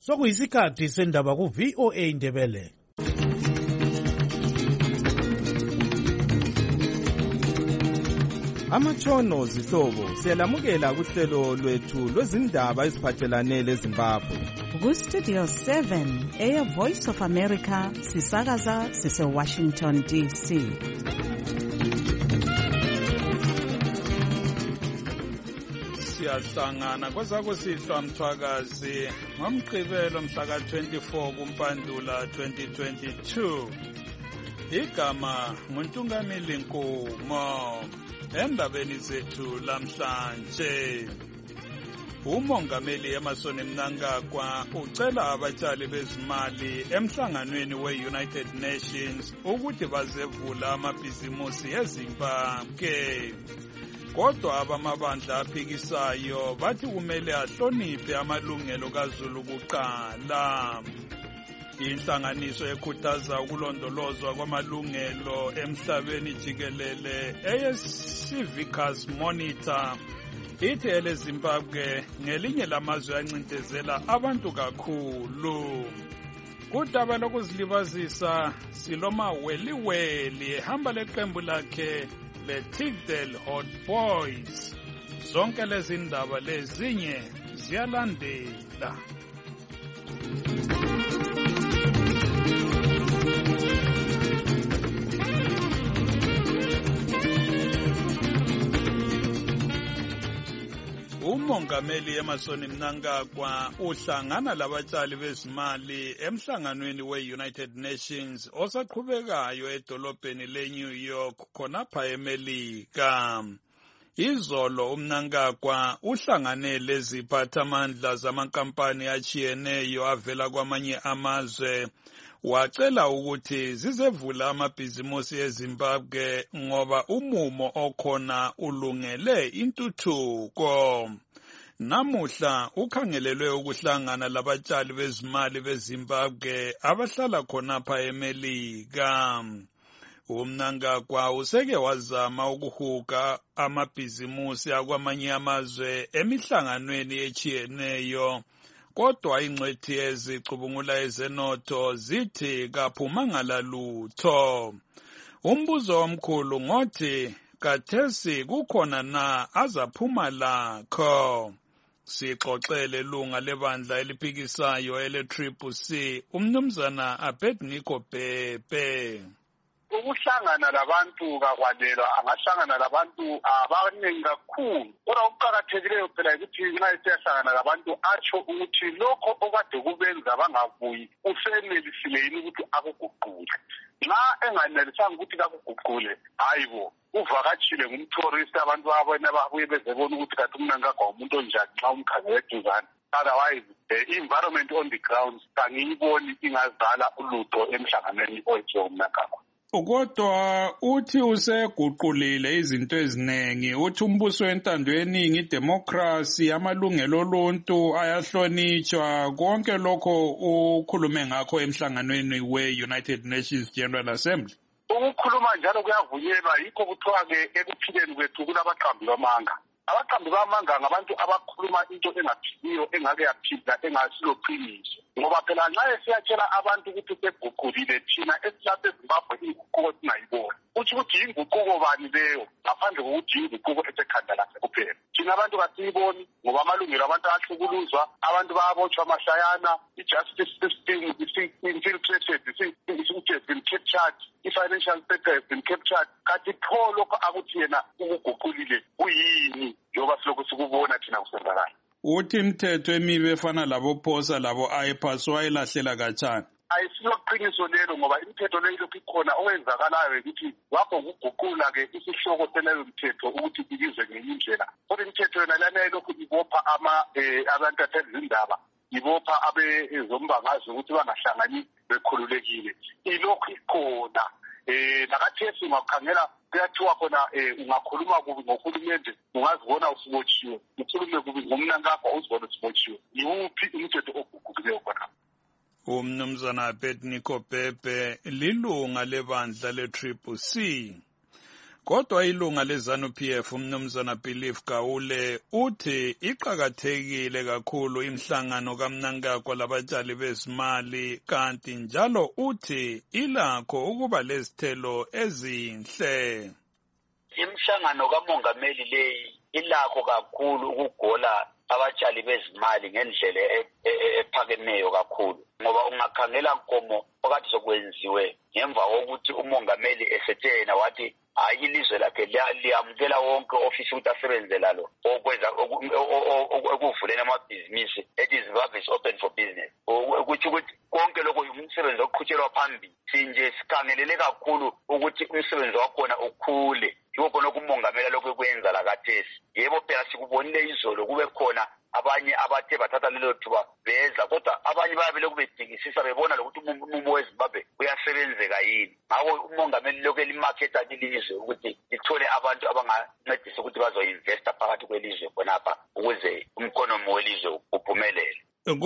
Sokuyisikhathi sendaba ku VOA Indebele. Amatshono zihlobo siyalamukela kuhlelo lwethu lwezindaba eziphathelane leZimbabwe. Ku-Studio 7 Air Voice of America sisakaza sise-Washington DC. Siyahlangana kwezakusihlwa mthwakazi ngomgqibelo mhla ka-24 kuMpandula 2022. Igama nguNtungamili Nkumo. Endabeni zethu lamhlanje, umongameli Emmerson Mnangagwa ucela abatshali bezimali emhlanganweni we-United Nations ukuthi bazevula amabhizimusi eZimbabwe. Kodwa abamabandla aphikisayo bathi kumele ahloniphe amalungelo kaZulu kuqala. Inhlanganiso ekhuthaza ukulondolozwa kwamalungelo emhlabeni jikelele eyeCivicus Monitor ithi eleZimbabwe ngelinye lamazwe ancindezela abantu kakhulu. Kudaba lokuzilibazisa siloma weliweli ehamba leqembu lakhe leTigdale Hot Boys. Zonke lezi ndaba lezinye ziyalandela. Umongameli Emmerson Mnangagwa uhlangana labatshali bezimali emhlanganweni we-United Nations osaqhubekayo edolobheni leNew York khonapha eMelika. Izolo uMnangagwa uhlangane leziphathamandla zamankampani achiyeneyo avela kwamanye amazwe wacela ukuthi zizevula amabhizimusi eZimbabwe ngoba umumo okhona ulungele intuthuko. Namuhla ukhangelelwe ukuhlangana labatshali bezimali beZimbabwe abahlala khonapha eMelika. uMnangagwa useke wazama ukuhuga amabhizimusi akwamanye amazwe emihlanganweni echiyeneyo. Kodwa ingcwethi ezicubungula ezenotho zithi kaphumanga lalutho. Umbuzo omkhulu ngothi kathesi kukhona na azaphuma lakho. Sixoxele lunga lebandla eliphikisayo ele-CCC umnumzana Abednego Bhebhe. Ukuhlangana labantu kakwalelwa angahlangana labantu abaningi kakhulu. Kodwa okuqakathekileyo phela ukuthi nxa esiyahlangana labantu atsho ukuthi lokho okade kubenza bangabuyi usenelisile yini ukuthi akuguqule. Nxa enganelisanga ukuthi kakuguqule, hayibo uvakatshile ngumtourist abantu abona babuye bezebona ukuthi kathi uMnangagwa umuntu onjani nxa umkhangele eduzane. Otherwise, the environment on the ground kangiyiboni ingazala ulutho emhlanganweni oyenziwe uMnangagwa. Kodwa uthi useguqulile izinto eziningi, uthi umbuso wentando yeningi, idemocracy, amalungelo oluntu ayahlonitshwa, konke lokho ukhulume ngakho emhlanganweni we-United Nations General Assembly. Ukukhuluma njalo kuyavunyelwa, yikho kuthiwa-ke ekuphileni kwethu kulabaqambi bamanga. Abaqambi bamanga ngabantu abakhuluma into engaphiliyo, engake yaphila, engasilo qiniso. Ngoba phela nxa siyatshela abantu ukuthi seguqulile thina esilapha eZimbabwe inguquko singayiboni. Uthi ukuthi inguquko bani leyo ngaphandle kokuthi inguquko esekhanda lakhe kuphela. Thina abantu kasiyiboni ngoba amalungelo abantu ahlukuluzwa, abantu bayabotshwa amashayana, i-justice system is-infiltrated, has been captured, i-financial sector has been captured. Kanti pho lokho akuthi yena ukuguqulile kuyini njengoba silokhu sikubona thina kusenzakala. Uthi imithetho emibi efana labophosa labo IPAS wayilahlela kanjani? Ayisiloqiniso lelo ngoba imithetho leyo lokhu ikhona okwenzakalayo ukuthi wakho ukuguqula-ke isihloko seleyo mthetho ukuthi ibizwe ngenye indlela. Kodwa imithetho yona lana lokhu ibopha abantu athezindaba, ibopha abezombangazwe ukuthi bangahlangani bekhululekile. Ilokhu ikhona. Nakathesi ungakhangela kuyathiwa khona ungakhuluma kubi ngohulumende ungazibona usibotshiwe, ukhulume kubi ngomNangagwa uzibona usibotshiwe. Yiwuphi umthetho oguqukileyo khona? Umnumzana Abednego Bhebhe lilunga lebandla le-CCC. Kodwa ilunga leZANU-PF umnumzana Belief Gawule uthi iqhakathekile kakhulu imhlangano kaMnangagwa labatshali bezimali kanti njalo uthi ilakho ukuba lezithelo ezinhle. Imhlangano kamongameli leyi ilakho kakhulu ukugola abatshali bezimali ngendlela ephakemeyo kakhulu ngoba ungakhangela nkomo phakathi sokwenziwe ngemva kokuthi umongameli esetshena wathi hayi ilizwe lakhe liyamukela wonke ofisi ukuthi asebenze lalo okwenza okuvuleni amabhizinisi ethi Zimbabwe is open for business ukuthi konke lokho umsebenzi oqhutshelwa phambili sinje sikhangelele kakhulu ukuthi umsebenzi wakhona ukhule yiko khona kumongamela lokho kwenza la kathesi yebo phela sikubonile izolo kube khona abanye abathe bathatha lelo thuba beza kodwa abanye bayabele kubedingisisa bebona lokuthi umumo weZimbabwe uyasebenzeka yini ngakho umongameli lokho elimarketa ilizwe ukuthi lithole abantu abangancedisa ukuthi bazoinvesta phakathi kwelizwe khonapha ukuze umkhonomi welizwe uphumelele.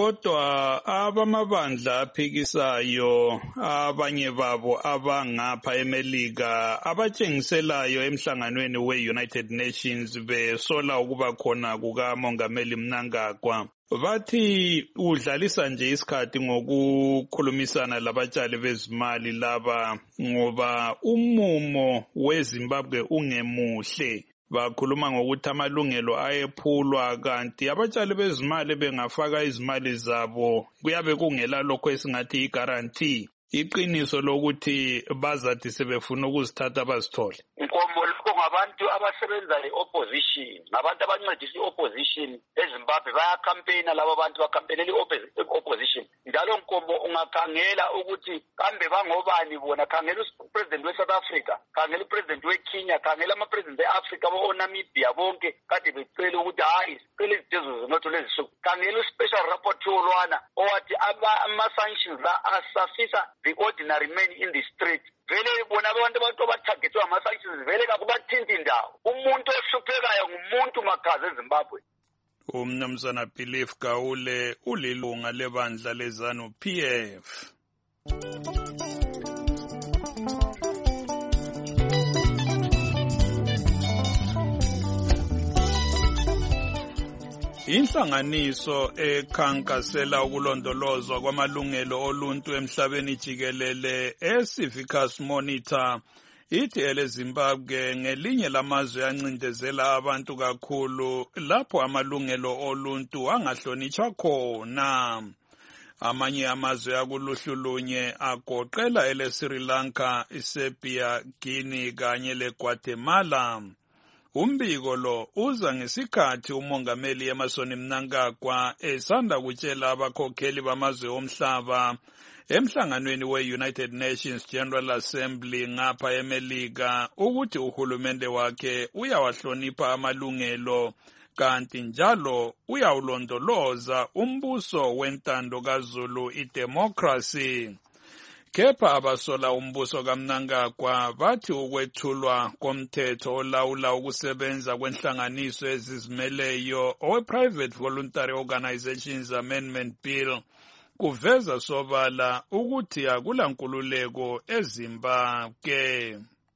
Kodwa abamabandla aphikisayo abanye babo abangapha eMelika abatshengiselayo emhlanganweni we-United Nations besola ukuba khona kukamongameli Mnangagwa bathi udlalisa nje isikhathi ngokukhulumisana labatshali bezimali laba ngoba umumo weZimbabwe ungemuhle. Bakhuluma ngokuthi amalungelo ayephulwa kanti abatshali bezimali bengafaka izimali zabo kuyabe kungela lokho esingathi i-guarantee iqiniso lokuthi bazathi sebefuna ukuzithatha bazithole. Nkomo lokho ngabantu abasebenza le-opposition ngabantu abancedisa i-opposition eZimbabwe bayakhampeyina labo bantu bakhampenela i-opposition njalo nkomo ungakhangela ukuthi kambe bangobani bona khangela upresident we-South Africa khangela upresident we-Kenya khangela ama-president e-Africa o-Namibia bonke kade becela ukuthi hayi sicela izitezo zenotho lezisuku khangela u-special rapporteur lwana owathi ama-sanctions la asafisa the ordinary man in the street vele bona abantu abathagethwe ama-sanctions vele kakubathinti indawo umuntu ohluphekayo ngumuntu makhazi eZimbabwe. Umnumzana Belief Gawule ulilunga lebandla leZANU-PF. Inhlanganiso ekhankasela ukulondolozwa kwamalungelo oluntu emhlabeni jikelele eCivicus Monitor ithi eleZimbabwe ngelinye lamazwe ancindezela abantu kakhulu lapho amalungelo oluntu angahlonitshwa khona. Amanye amazwe akuluhlu lunye agoqela eleSri Lanka, iSerbia, Guinea kanye leGuatemala. Umbiko lo uza ngesikhathi umongameli Emmerson Mnangagwa esanda kutshela abakhokheli bamazwe omhlaba emhlanganweni we-United Nations General Assembly ngapha eMelika ukuthi uhulumende wakhe uyawahlonipha amalungelo kanti njalo uyawulondoloza umbuso wentando kaZulu idemocracy. Kepha abasola umbuso kaMnangagwa bathi ukwethulwa komthetho olawula ukusebenza kwenhlanganiso ezizimeleyo owe-Private Voluntary Organizations Amendment Bill kuveza sobala ukuthi akula nkululeko eZimbabwe.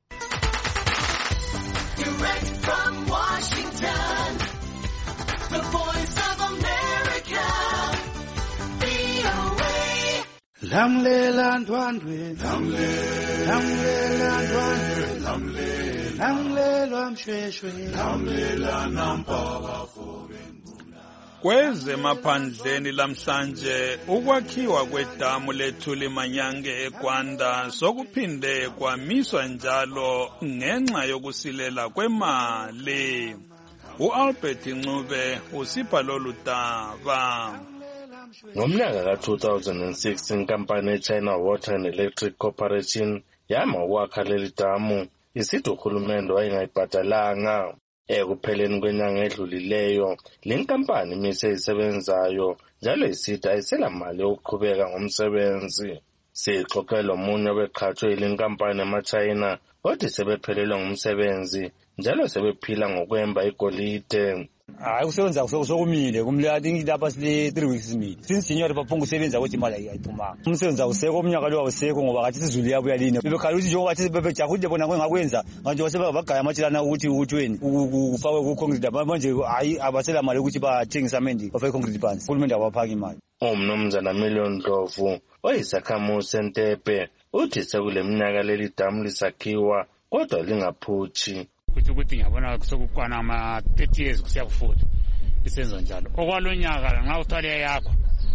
Direct from Washington, the Voice of America, VOA. Lamlela ndwandwe, lamlela ndwandwe, lamlela mshweshwe, lamlela nampaka fobe. Kwezemaphandleni lamhlanje ukwakhiwa kwedamu leThuli Manyange eGwanda sokuphinde kwamiswa njalo ngenxa yokusilela kwemali. U-Albert Ncube usipha lolu daba. Ngomnyaka ka-2006 inkampani eChina Water and Electric Corporation yama ukwakha leli damu isithi uhulumende wayengayibhadalanga. Ekupheleni kwenyanga edlulileyo le nkampani imise isebenzayo njalo isithi ayisela mali yokuqhubeka ngomsebenzi. Sixoxela omunye obeqhatshwe yile nkampani emaChina othi sebephelelwe ngumsebenzi njalo sebephila ngokwemba igolide. Hayi kusebenza sokumile kumlati lapha sile 3 weeks simile. Since January baphunga usebenza ukuthi imali ayiphuma. Umsebenzi awusekho umnyaka lo awusekho ngoba kathi sizulu yabuya lina. Bebekhala ukuthi njengoba bathi bebejahule bona ngakwenza manje basebagaya amajilana ukuthi uthweni ufakwe ku concrete manje hayi abasela mali ukuthi bathengisa amendi bafake concrete phansi. Uhulumende awaphaki imali. Umnumzana Million Ndlovu oyisakhamuzi seNtepe uthi sekule minyaka leli damu lisakhiwa kodwa lingaphuthi. Ukuthi ngiyabona sokukwana ama 30 years kusiya ku40 isenzo njalo okwalonyaka nxa uthwale yakho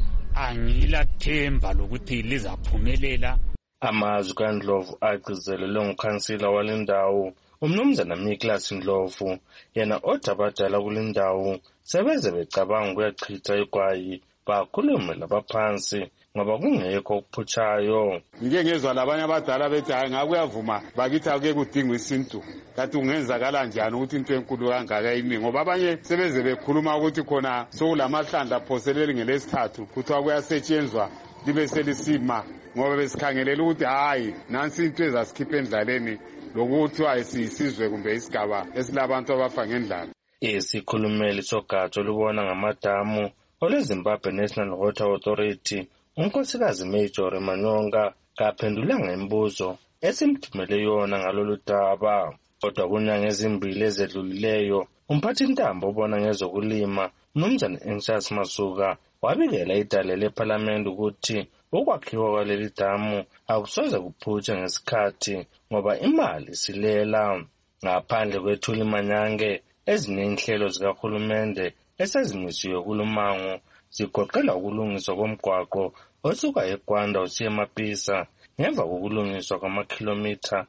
angilathemba lokuthi lizaphumelela. Amazwi kaNdlovu agcizelelwe ngukhansila walendawo umnumzana Miklas Ndlovu yena othi abadala kulendawo sebeze becabanga ukuyachitha igwayi bakhulume labaphansi ngoba kungekho okuphutshayo. Ngike ngezwa labanye abadala bethi hayi ngakuyavuma bakithi ake kudingwa isintu kanti ungenzakala njani ukuthi into enkulu kangaka imi ngoba abanye sebeze bekhuluma ukuthi khona sokulamahlandla aphoseleli ngelesithathu kuthiwa kuyasetshenzwa libe selisima ngoba besikhangelela ukuthi hayi nansi into ezasikhipha endlaleni lokuthi ayisizwe kumbe isigaba esilabantu abafa ngendlala. Isikhulumeli sogatsha olubona ngamadamu olweZimbabwe National Water Authority unkosikazi Major Manyonga kaphendula ngemibuzo esimthumele yona ngalolu daba. Kodwa kunyanga ezimbili ezedlulileyo umphathintambo obona ngezokulima umnumzana Anxious Masuka wabikela idale leParliament ukuthi ukwakhiwa kwaleli damu akusoze kuphutshe ngesikhathi ngoba imali silela. Ngaphandle kwethuli manyange ezinenhlelo zikahulumende esezimisiwe kulumango zigoqela ukulungiswa komgwaqo osuka eGwanda usiya eMapisa ngemva kokulungiswa kwamakhilomitha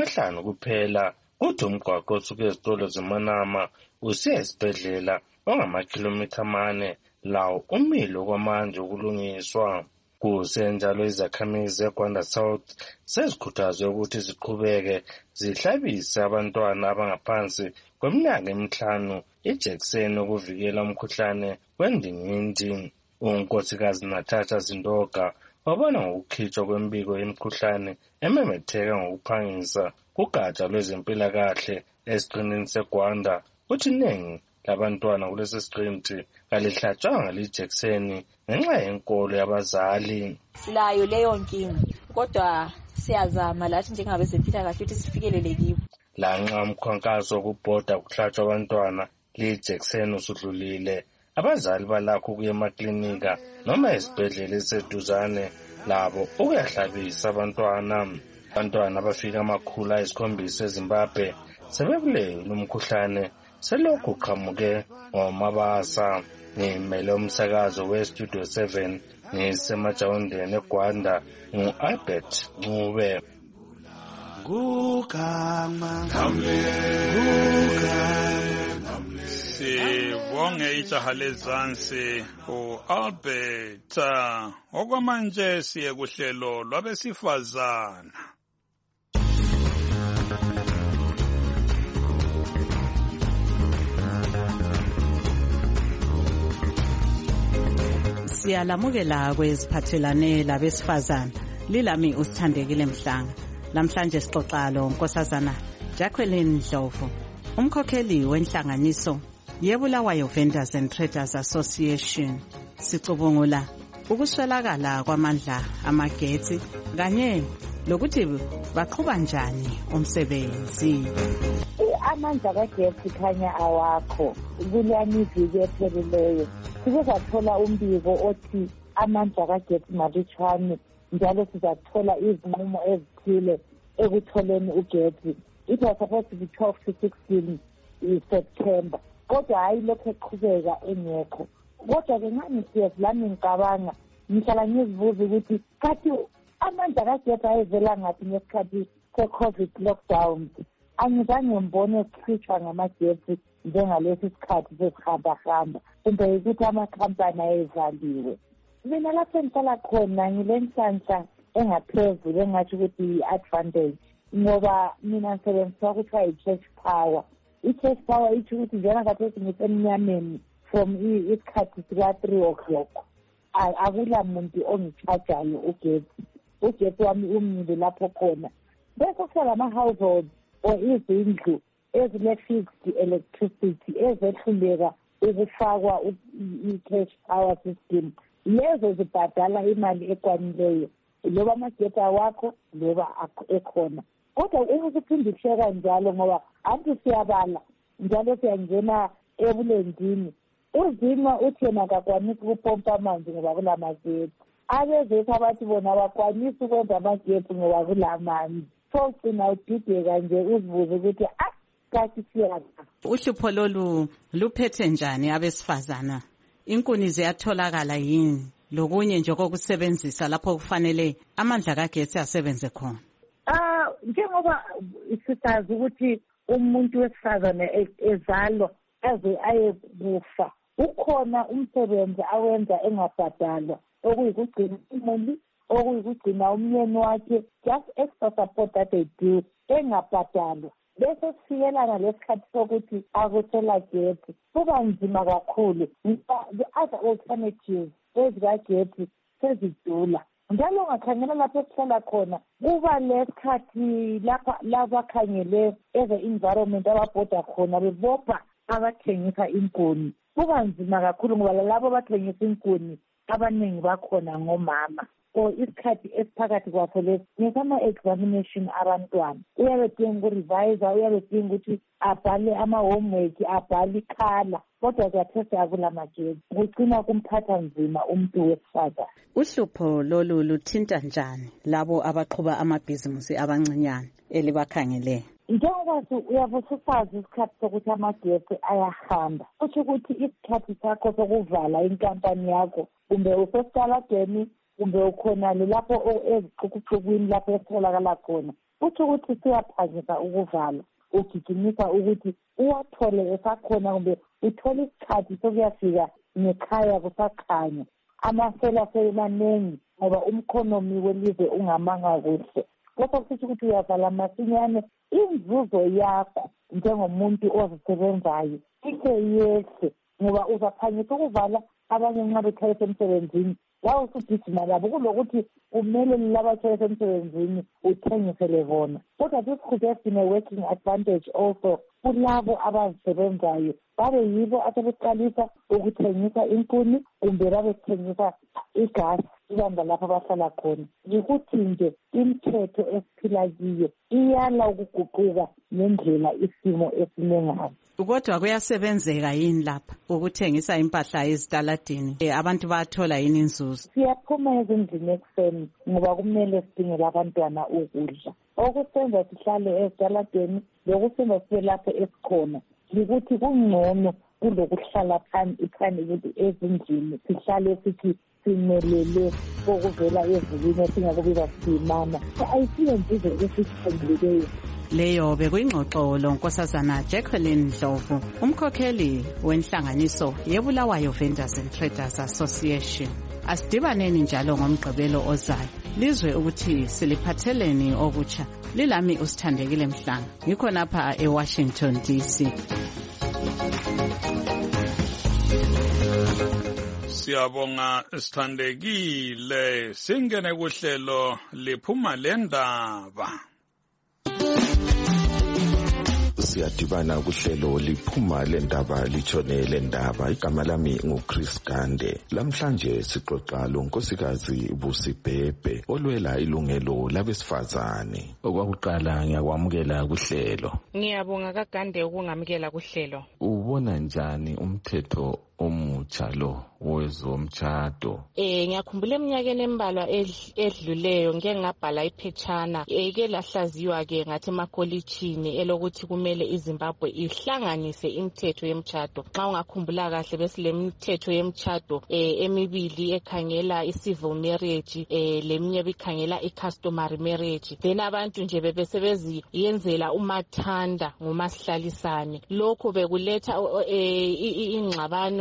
5 kuphela. Uthi umgwaqo osuka ezitolo zeManama usiya esibhedlela ongamakhilomitha 4 lawo umile kwamanje ukulungiswa. Kusenjalo izakhamizi zeGwanda South sezikhuthazwe ukuthi ziqhubeke zihlabise abantwana abangaphansi kweminyaka 5 ijekiseni ukuvikela umkhuhlane wendingindi. Unkosikazi Natasha Zindoka wabona ngokukhitshwa kwembiko yemikhuhlane ememetheka ngokuphangisa kugatsha lwezempilakahle esiqinini seGwanda uthi iningi labantwana kulesi siqinti kalihlatshwanga lijekiseni ngenxa yenkolo yabazali. Silayo leyo nkinga kodwa siyazama lathi njengabezempilakahle ukuthi sifikelele kibo. Lanxa umkhankaso wokubhoda kuhlatshwa abantwana lijekiseni usudlulile abazali balakho ukuya emaklinika noma esibhedlela eseduzane labo ukuyahlabisa abantwana. Abantwana abafika 700 eZimbabwe sebebulewe lumkhuhlane selokhu qhamuke ngomabasa. Ngimele umsakazo weStudio 7 ngisemajawundeni eGwanda ngu-Albert Ncube. Sibonge ijaha lezansi u-Albert. Okwamanje siye kuhlelo lwabesifazana. Siyalamukela kweziphathelane labesifazana. Lilami usithandekile Mhlanga. Namhlanje sixoxa lo Nkosazana Jacqueline Ndlovu, umkhokheli wenhlanganiso yeBulawayo Vendors and Traders Association. Sicubungula ukuswelakala kwamandla amagetsi kanye lokuthi baqhuba njani umsebenzi. Amandla kagetsi khanya awakho kulemivuko ephelileyo. Sike sathola umbiko othi amandla kagetsi malutshwane njalo sizathola izinqumo ezithile ekutholeni ugetsi. It was supposed to be 12 to 16 September. Kodwa hayi lokho eqhubeka engekho. Kodwa-ke ngani siyezilami ngicabanga ngihlala ngizibuza ukuthi kathi amandla kagetsi ayevela ngaphi ngesikhathi se-COVID lockdown. Angizange ngibone kukhitshwa ngamagetsi njengalesi sikhathi sesihamba-hamba kumbe ukuthi amakhampani ayevaliwe. Mina lapho engihlala khona ngile nhlanhla engaphezulu engathi ukuthi i-advantage ngoba mina ngisebenzisa ukuthiwa i-cash power. I-cash power ithi ukuthi njena kathesi ngisemnyameni from isikhathi sika-3 o'clock akula muntu ongichajayo ugetsi. Ugetsi wami umile lapho khona. Bese kusala ama-households or izindlu ezile-fixed electricity ezehluleka ukufakwa i-cash power system lezo zibhadala imali ekwanileyo loba amagetsi awakho loba ekhona. Kodwa ukuphinde kuhleka njalo ngoba anti siyabala njalo siyangena ebulendini uzima uthi yena akakwanisi ukupompa amanzi ngoba kulamagetsi. Abezethu abathi bona abakwanisi ukwenza amagetsi ngoba kulamanzi. So gcina udideka nje uzibuze ukuthi kathi siyaka. Uhlupho lolu luphethe njani abesifazana? Inkuni ziyatholakala yini? Lokunye nje kokusebenzisa lapho kufanele amandla kagetsi asebenze khona. Njengoba sisazi ukuthi umuntu wesifazane ezalwa aze ayekufa ukhona umsebenzi awenza engabhadalwa okuyikugcina imuli okuyikugcina umyeni wakhe just extra support that they do engabhadalwa. Bese sifikelana lesikhathi sokuthi akusela getsi kuba nzima kakhulu. The other alternatives ezikagetsi sezidula njalo ungakhangela lapho esihlala khona kuba lesikhathi lapha labakhangele eze-environment ababhoda khona bebopha abathengisa inkuni. Kuba nzima kakhulu ngoba labo abathengisa inkuni abaningi bakhona ngomama. So isikhathi esiphakathi kwakho lesi ngesama-examination abantwana uyabe dinga ukurevisa uyabe dinga ukuthi abhale ama-homework abhale ikhala kodwa kuyathesta kulamagetsi kugcina kumphatha nzima umuntu wesifazane. Uhlupho lolu luthinta njani labo abaqhuba amabhizimusi abancinyane elibakhangeleyo? Njengoba uyabe usazi isikhathi sokuthi amagetsi ayahamba kusho ukuthi isikhathi sakho sokuvala inkampani yakho kumbe usesitaladeni kumbe ukhonale lapho ezixukuxukwini lapho esitholakala khona kutho ukuthi siyaphangisa ukuvala ugijimisa ukuthi uwathole esakhona kumbe uthole isikhathi sokuyafika ngekhaya kusakhanya. Amasela semanengi ngoba umkhonomi welizwe ungamanga kuhle. Kodwa kusho ukuthi uyavala masinyane inzuzo yakho njengomuntu ozisebenzayo ikhe yehle ngoba uzaphangisa ukuvala abanye nxa bekhaya emsebenzini lawo usugijima labo kulokuthi kumele labathole emsebenzini uthengisele bona. Kodwa this could have been a working advantage also kulabo abazisebenzayo babe yibo asebeqalisa ukuthengisa inkuni kumbe babethengisa igasi ibamba lapho abahlala khona. Yikuthi nje imithetho esiphila kiyo iyala ukuguquka ngendlela isimo esimengayo. Kodwa kuyasebenzeka yini lapha ukuthengisa impahla ezitaladini? Abantu bayathola yini inzuzo? Siyaphuma ezindlini ekuseni ngoba kumele sidingele abantwana ukudla. Okusenza sihlale ezitaladini lokusenza sibe lapho esikhona yikuthi kungcono kulokuhlala phansi ezindlini sihlale sithi simelele kokuvela ezulwini esingakubiza siyimana. Ayisiyo nzuzo esithengileyo. Leyo bekuyingxoxo lonkosazana Jacqueline Ndlovu, umkhokheli wenhlanganiso yeBulawayo Vendors and Traders Association. Asidibaneni njalo ngomgqibelo ozayo lizwe ukuthi siliphatheleni okutsha. Lilami uSithandekile Mhlanga ngikhonapha eWashington DC. Siyabonga Sithandekile. Singene kuhlelo liphuma lendaba. Siyadibana kuhlelo liphuma lendaba litshone lendaba. Igama lami nguChris Gande. Lamhlanje sixoxa lonkosikazi Busibhebhe olwela ilungelo labesifazane. Okwakuqala ngiyakwamukela kuhlelo. Ngiyabonga kaGande ukungamukela kuhlelo. Ubona njani umthetho omutsha lo wezomtshado? Ngiyakhumbula eminyakeni embalwa edluleyo ngeke ngabhala iphetshana eke lahlaziywa ke ngathi emakolitshini elokuthi kumele iZimbabwe ihlanganise imithetho yemtshado. Xa ungakhumbula kahle besilemithetho yemtshado emibili ekhangela i-civil marriage leminye bikhangela i-customary marriage. Then abantu nje bebesebeziyenzela umathanda ngomasihlalisane. Lokho bekuletha ingxabano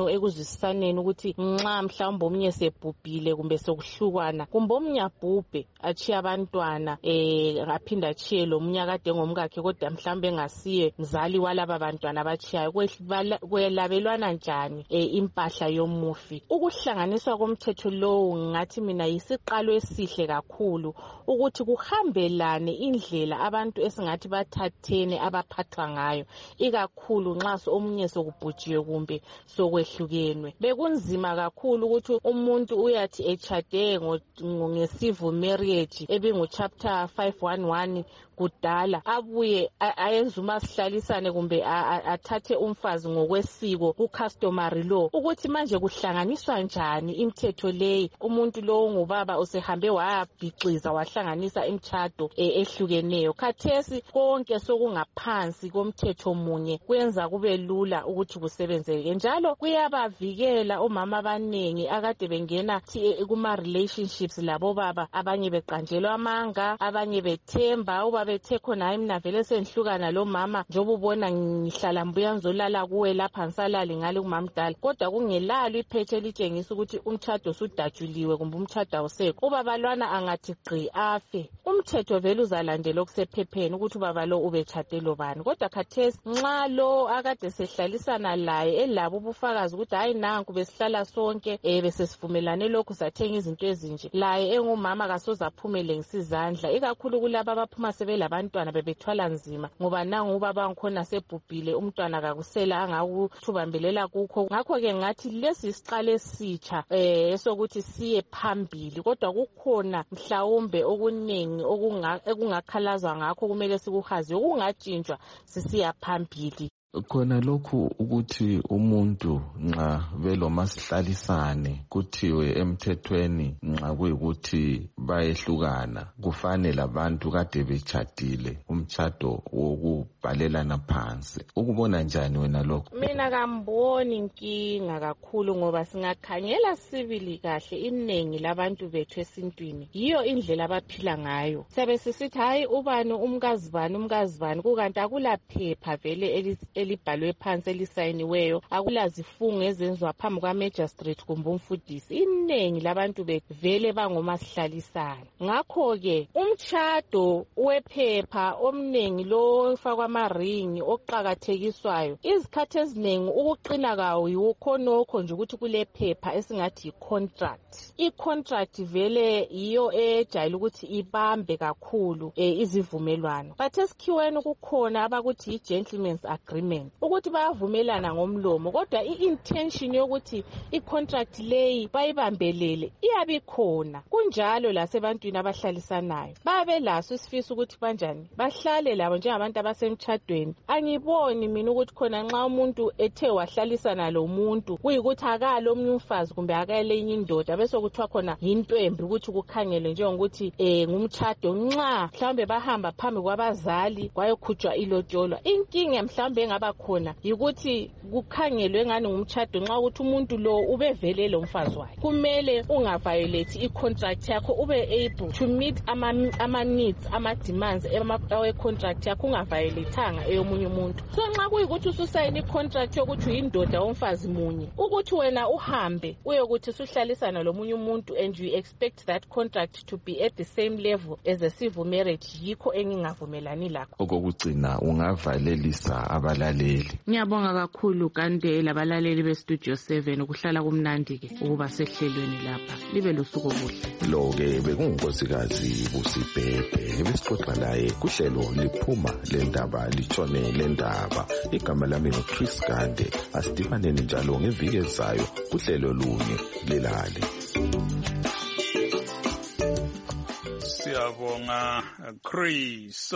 ekuzwisisaneni ukuthi nxa mhlawumbe omunye sebhubhile kumbe sokuhlukwana kumbe omunye abhubhe achiye abantwana aphinda achiye lo munye akade ngomkakhe kodwa mhlawumbe engasiye mzali walaba bantwana abachiyayo kwelabelwana njani impahla yomufi. Ukuhlanganiswa komthetho lowo ngathi mina yisiqalo esihle kakhulu ukuthi kuhambelane indlela abantu esingathi bathathene abaphathwa ngayo, ikakhulu nxa omunye sokubhujiwe kumbe sokwehlukenwe. Bekunzima kakhulu ukuthi umuntu uyathi echade ngecivil marriage ebingu chapter 511 kudala abuye ayenze umasihlalisane kumbe athathe umfazi ngokwesiko ku-customary law, ukuthi manje kuhlanganiswa njani imithetho leyi. Umuntu lowo ngubaba usehambe wayabhiciza wahlanganisa imtshado ehlukeneyo. Khathesi konke sokungaphansi komthetho munye kwenza kube lula ukuthi kusebenzeke, njalo kuyabavikela omama abanengi akade bengena kuma-relationships labo baba, abanye beqanjelwa amanga, abanye bethemba uba bethe khona hayi mina vele senhlukana lo mama njengoba ubona ngihlala mbuya ngizolala kuwe lapha ngisalali ngale kumamdala, kodwa kungelalo iphetshe elitshengisa ukuthi umtshado usudatshuliwe kumbe umtshado awusekho. Ubaba lwana angathi gqi afe, umthetho vele uzalandela okusephepheni ukuthi ubaba lo ubetshade lo bani. Kodwa khathesi nxa lo akade sehlalisana laye elabo ubufakazi ukuthi hayi nanku besihlala sonke besesivumelane lokhu sathenga izinto ezinje, laye engumama kasoze aphumele ngisizandla, ikakhulu kulabo abaphuma sebelabantwana bebethwala nzima ngoba nangu ubaba ngikhona sebhubhile umntwana kakusela angakuthubambelela kukho. Ngakho-ke ngathi lesi isiqalo esitsha esokuthi siye phambili, kodwa kukhona mhlawumbe okuningi ekungakhalazwa ngakho kumele sikuhaziwe okungatshintshwa sisiya phambili. Khona lokhu ukuthi umuntu nxa velomasihlalisane kuthiwe emthethweni nxa kuyikuthi bayehlukana kufanele abantu kade betshadile umtshado wokubhalelana phansi. Ukubona njani wena lokho? Mina kamboni inkinga kakhulu ngoba singakhangela sibili kahle inengi labantu bethu esintwini yiyo indlela abaphila ngayo. Siyabe sisithi hayi ubani umkazibani kukanti akulaphepha vele elibhalwe phansi elisayiniweyo, akulazifungo ezenziwa phambi kwa-magistrate kumbe umfundisi. Inengi labantu vele bangomasihlalisana. Ngakho-ke umtshado wephepha omningi lo ofakwa amaringi oqakathekiswayo, izikhathi eziningi ukuqina kawo yikhonokho nje ukuthi kulephepha esingathi yi-contract. I-contract vele yiyo ejayele ukuthi ibambe kakhulu izivumelwano. But esikhiweni kukhona abakuthi yi-gentleman's agreement, ukuthi bayavumelana ngomlomo kodwa i-intention yokuthi i-contract leyi bayibambelele iyabe ikhona. Kunjalo lasebantwini abahlalisanayo babe laso isifiso ukuthi banjani bahlale labo njengabantu abasemtshadweni. Angiboni mina ukuthi khona nxa umuntu ethe wahlalisana lo muntu kuyikuthi akalo omunye umfazi kumbe akale enye indoda bese kuthiwa khona yinto embi ukuthi kukhangele njengokuthi ngumtshado nxa mhlawumbe bahamba phambi kwabazali kwayokhutshwa ilotsholo. Inkinga mhlawumbe engaba khona yikuthi kukhangelwe ngani ngumtshado nxa ukuthi umuntu lo ubevele lo mfazi wakhe. Kumele ungaviolate i-contract yakho, ube able to meet ama-needs ama-demands awe-contract yakho ungaviolateanga eyomunye umuntu. So nxa kuyikuthi ususayina i-contract yokuthi uyindoda womfazi munye, ukuthi wena uhambe uyokuthi usuhlalisana lomunye umuntu and you expect that contract to be at the same level as a civil marriage, yikho engingavumelani lakho. Okokugcina ungavalelisa abalaleli. Ngiyabonga kakhulu kanti labalaleli beStudio 7 ukuhlala kumnandi-ke ukuba sehlelweni lapha. Libe losuku obuhle. Lo-ke bekungunkosikazi Busibhebhe ebesixoxa laye kuhlelo liphuma lendaba litshone lendaba. Igama lami nguChris Gande. Asidibaneni njalo ngeviki ezayo kuhlelo lunye lelali. Siyabonga Chris.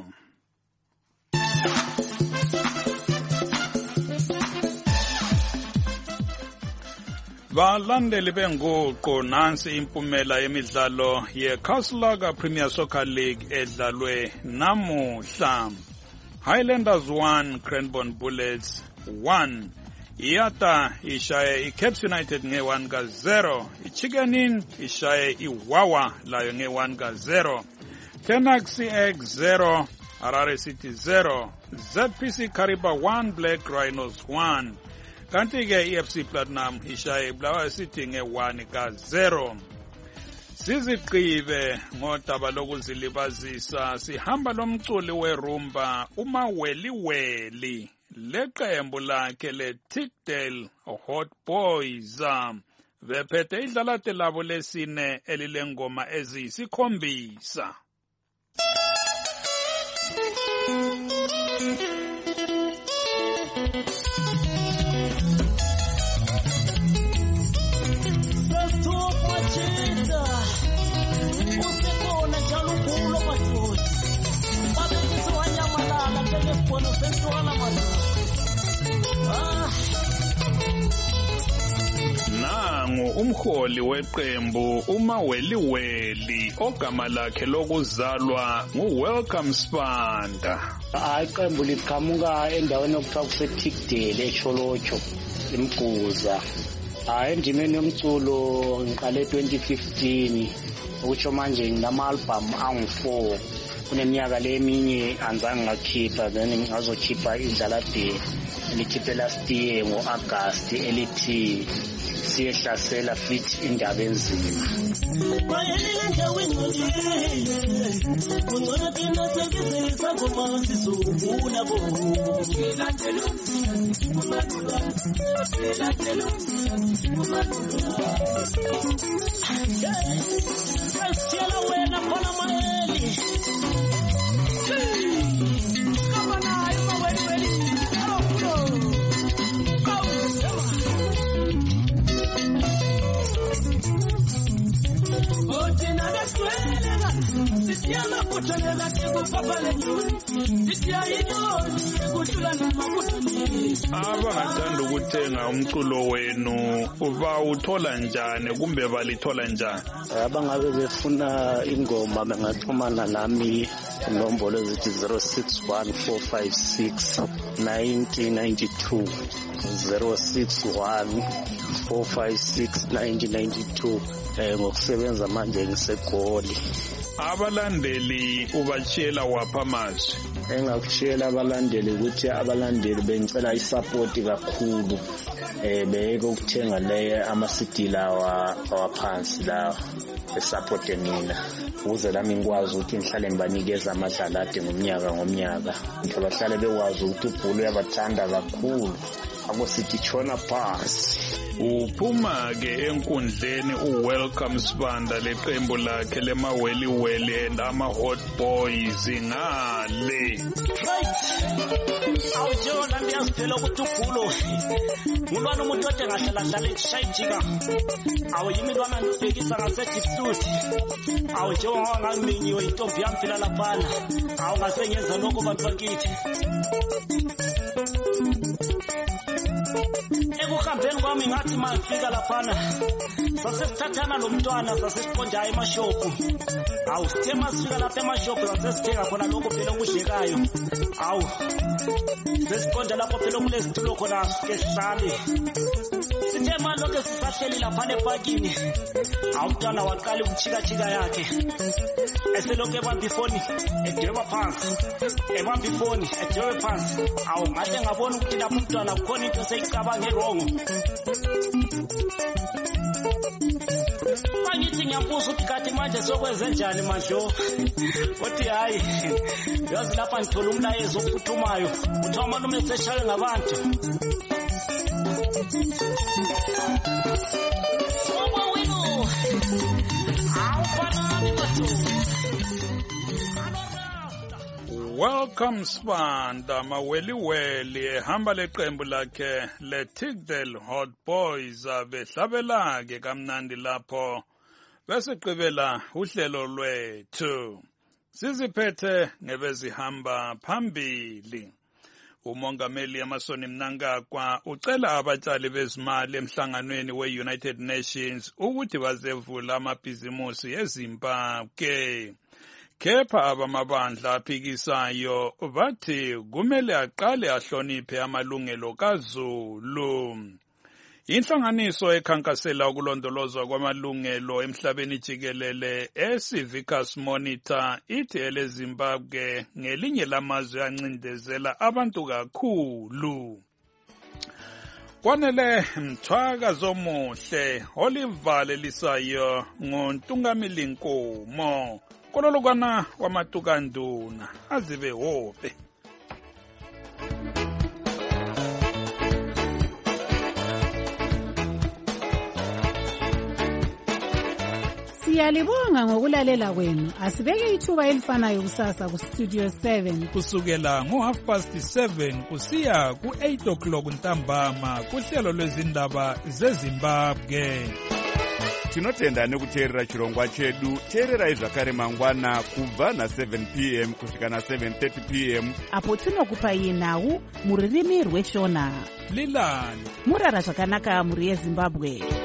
Balandeli benguqo nansi impumela yemidlalo yeCastlelaga Premier Soccer League edlalwe namuhla. Highlanders 1, Cranbourne Bullets 1. Iata ishaye iCaps United nge 1-0. Chicken Inn ishaye iWawa layo nge 1-0. Tenax CX 0, Harare City 0. ZPC Kariba 1, Black Rhinos 1. kanti-ke i-FC Platinum ishaye Bulawayo City nge-1-0. Sizigqibe ngodaba lokuzilibazisa sihamba lomculi werumba uMaweliweli leqembu lakhe le-Tickdale Hot Boys bephethe idlalate labo lesine elilengoma eziyisikhombisa. Nangu umholi weqembu uMaweliweli ogama lakhe lokuzalwa nguWelcome Spanda. Iqembu liqhamuka endaweni okuthiwa kuseTickdale eCholocho eMguza. Endimeni yomculo ngiqale 2015 ukutsho manje nginama-album angu-4. Kuneminyaka leminye anzange ngakhipha then ngazokhipha idlalade elikhiphe last year ngo-August elithi siyehlasela fit indaba enzima. Abangathanda ukuthenga umculo wenu bawuthola njani kumbe balithola njani? Abangabe befuna ingoma bengaxhumana nami inombolo ezithi 0614569092 0614569092 ngokusebenza manje ngiseGoli. Abalandeli ubachiyela wapha amazwi? Engakushiyela abalandeli ukuthi abalandeli bengicela isupport kakhulu, beyeke ukuthenga le ama-CD lawa awaphansi lawa, besupporte mina ukuze lami ngikwazi ukuthi ngihlale ngibanikeza amadlalade ngomnyaka nje bahlale bekwazi ukuthi uBhulu uyabathanda kakhulu akusithi tshona phansi. Uphuma-ke enkundleni uWelcome Spanda leqembu lakhe leMaweliweli and ama-Hot Boys ngale. Awujona ndiyaziphela ukuthi uBhulu ngubani umuntu ode ngahlala eshayijika. Awuyimilwana ndibhekisa ngasedipsuti. Awujonga ngaminyiwe intombi yami phela laphana. Awungasengenza lokho bantu bakithi. Ekuhambeni kwami ngathi mafika laphana sasesithathana lo mntwana sasesiqonda emashophu. Sithe masifika lapha emashophu sasesithenga khona lokho phela okudlekayo. Sesiqonda lapho phela kulesitulo khona sike sihlale. Sithe manje lokho sisahleli lapha epakini. Umntwana waqala ukuchika yakhe. Eselokhu ebamba ifoni edweba phansi. Ebamba ifoni edweba phansi. Ngahle ngabona ukuthi lapho umntwana kukhona into seyicabange wrong. Mangithi ngiyambuza ukuthi kade manje sokwenze njani manje? Uthi hayi yazi lapha ngithola umlayezo ophuthumayo uthi amalume seshaye ngabantu. Ngoba wena awufanani bathu. Welcome Spanda Maweliweli ehamba leqembu lakhe le-Tickdale Hot Boys behlabela-ke kamnandi lapho besiqibela uhlelo lwethu. Siziphethe ngebezihamba phambili. Umongameli Emmerson Mnangagwa ucela abatshali bezimali emhlanganweni we-United Nations ukuthi bazevula amabhizimusi eZimbabwe. Kepha abamabandla aphikisayo bathi kumele aqale ahloniphe amalungelo kaZulu. Inhlanganiso ekhankasela ukulondolozwa kwamalungelo emhlabeni jikelele eCivicus Monitor ithi eleZimbabwe ngelinye lamazwe ancindezela abantu kakhulu. kwanele mthwaka zomuhle olivale lisayo ngontungamili nkomo kololokwana wamatukanduna azibe hope. Siyalibonga ngokulalela kwenu. Asibeke ithuba elifanayo kusasa ku Studio 7 kusukela ngo7:30 kusiya ku8 ntambama kuhlelo lwezindaba zeZimbabwe. Tinotenda nekuteerera chirongwa chedu. Teererai zvakare mangwana kubva na7 p.m. kusvika na7:30 p.m. apo tinokupai nhau muririmi rweshona. Lilani murara zvakanaka muri yeZimbabwe.